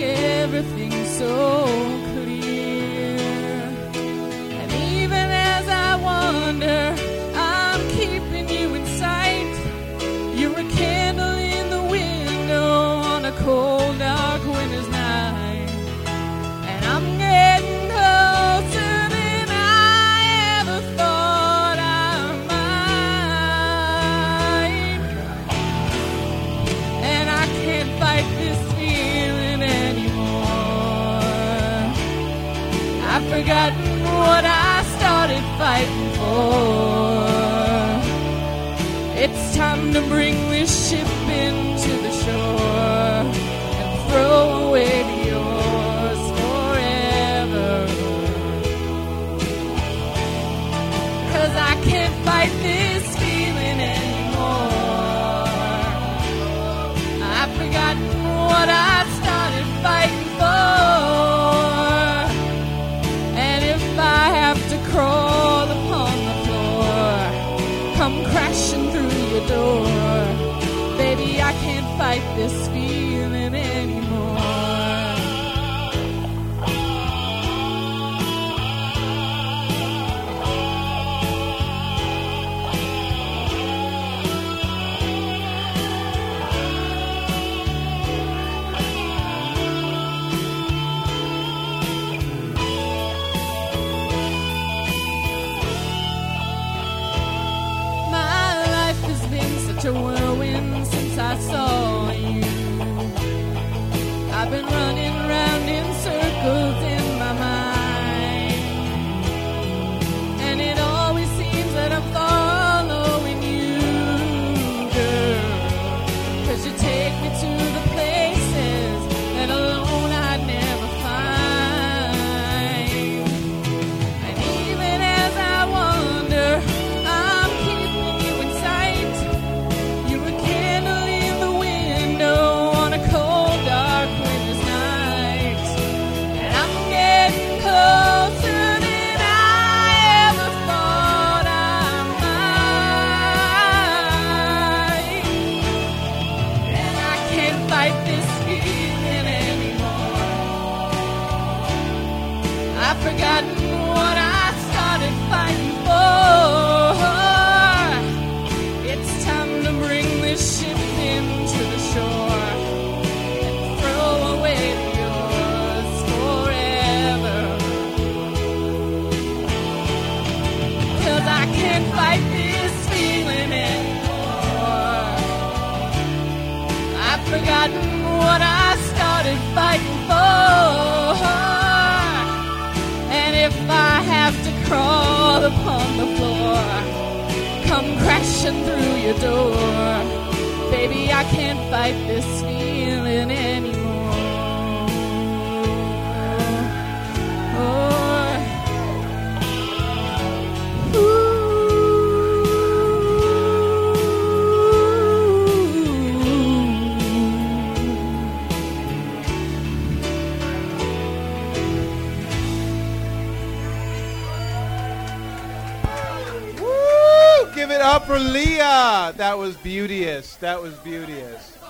everything so clear. And even as I wander, I'm keeping you in sight. You're a candle in the window on a cold, dark winter's night. And I'm getting closer than I ever thought I might. And I can't fight this feeling anymore. I've forgotten what I started fighting for. It's time to bring this ship into the shore and throw away the oars forever. 'Cause I can't fight this feeling anymore. I've forgotten what I started fighting for. And if I have to crawl upon the floor, come crashing through your door, baby, I can't fight this feeling anymore. My life has been such a whirlwind since I saw you. I've been running round in circles in my mind, and it always seems that I'm following you, girl. 'Cause you take me to the places that alone I'd never find. And even as I wander, I'm keeping you in sight. You're a candle in the window on a cold, dark winter's night. And I'm getting closer than I ever thought I might. And I can't fight this feeling anymore. I've forgotten what I started fighting for. It's time to bring this ship into the shore and throw away the oars forever. 'Cause I can't fight this feeling anymore. I've forgotten what I started fighting for. And if I have to crawl upon the floor, come crashing through your door, baby, I can't fight this feeling anymore. Woo! Give it up for Leah. That was beauteous. That was beauteous.